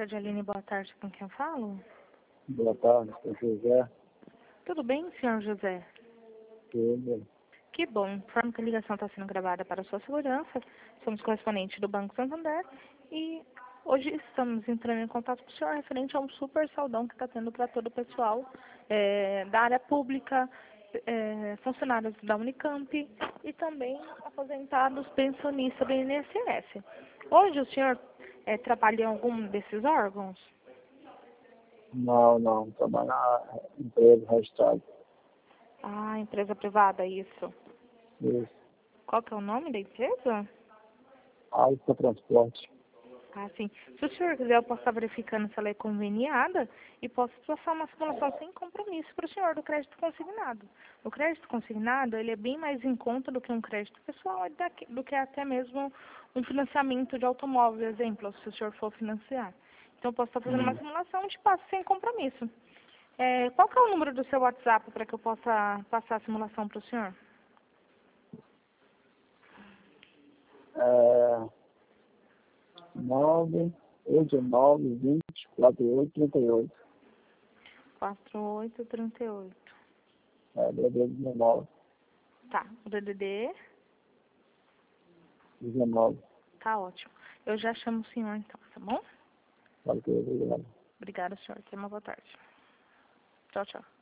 tarde, Aline. Boa tarde, com quem eu falo? Boa tarde, sou José. Tudo bem, senhor José? Tudo. Que bom. Informo que a ligação está sendo gravada para sua segurança. Somos correspondentes do Banco Santander e hoje estamos entrando em contato com o senhor referente a um super saudão que está tendo para todo o pessoal da área pública, funcionários da Unicamp e também aposentados pensionistas do INSS. Hoje o senhor trabalha em algum desses órgãos? Não. Trabalho na empresa registrada. Ah, empresa privada, isso. Isso. Qual que é o nome da empresa? Alfa Transporte. Ah, sim. Se o senhor quiser, eu posso estar verificando se ela é conveniada e posso passar uma simulação sem compromisso para o senhor do crédito consignado. O crédito consignado, ele é bem mais em conta do que um crédito pessoal, do que até mesmo um financiamento de automóvel, exemplo, se o senhor for financiar. Então, eu posso estar fazendo uma simulação e te passo sem compromisso. Qual que é o número do seu WhatsApp para que eu possa passar a simulação para o senhor? 989-20-4838. 4838. DDD 19. Tá, o DDD 19. tá ótimo. Eu já chamo o senhor então, tá bom? Obrigado. Obrigada, senhor. Tenha uma boa tarde. Tchau, tchau.